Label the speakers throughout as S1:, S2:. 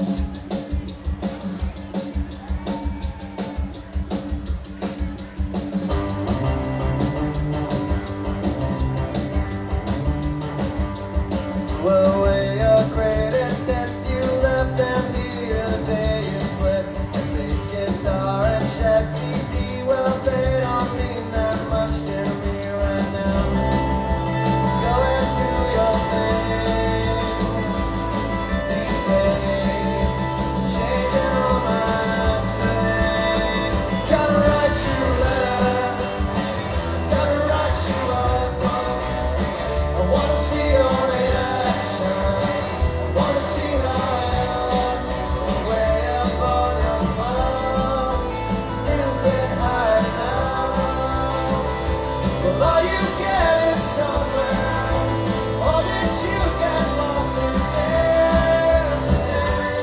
S1: What were your greatest hits? You left them here the day you split. And bass guitar and shed CD, well they don't mean that much to me right now. Going through your things these days, changing all my strings. Gotta write you a letter, gotta write you a book. I wanna see your reaction, I wanna see how it looks. Way up on your phone, you've been hiding out. Well, are you getting somewhere, or did you get lost in there today?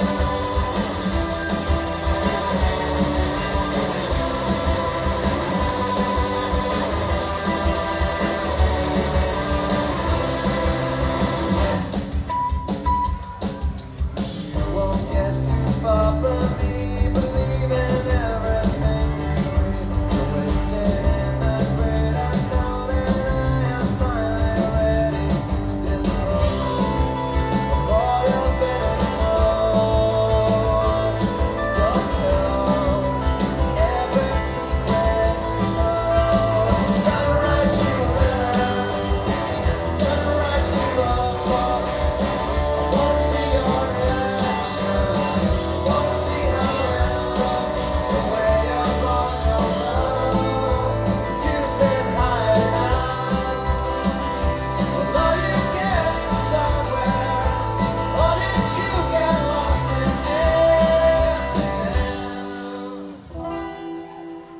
S1: You won't get too far from me, believe in everything you read. You're wasted in the great unknown, and I am finally ready to dispose of all your vintage clothes, your pillows, every secret you know. Gotta write you a letter, gotta write you a book. I wanna see your reaction, wanna see how it looks. Way up on your road, you've been hiding out. Well, are you getting somewhere, or did you get lost in Amsterdam?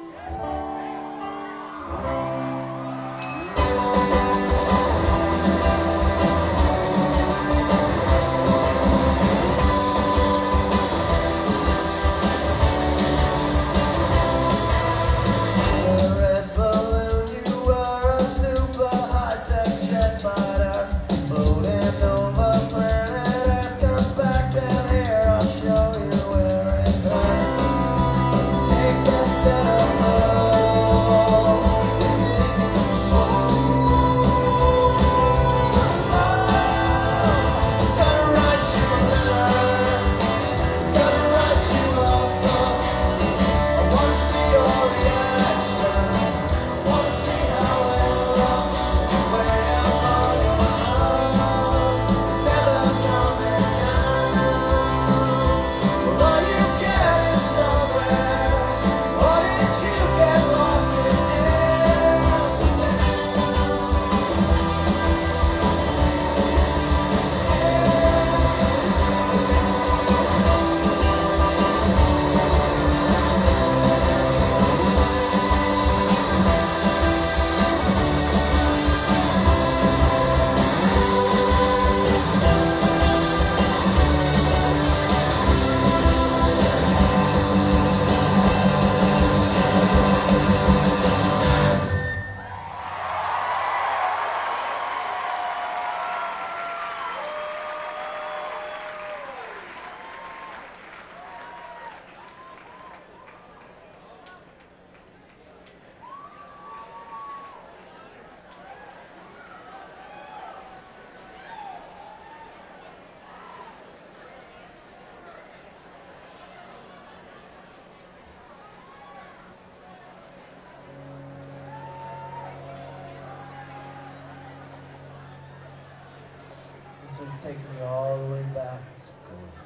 S1: A red balloon, you were a super high-tech jet fighter, floating over planet Earth. Come back down here, I'll show you where it hurts. Take this bitter pill. Is it easy to swallow? Gotta write you a letter, gotta write you a book. I wanna see your reaction, wanna see how it looks. Way up on your own, never coming down. Well, are you getting somewhere, or did you get lost in Amsterdam? This one's taking me all the way back to school.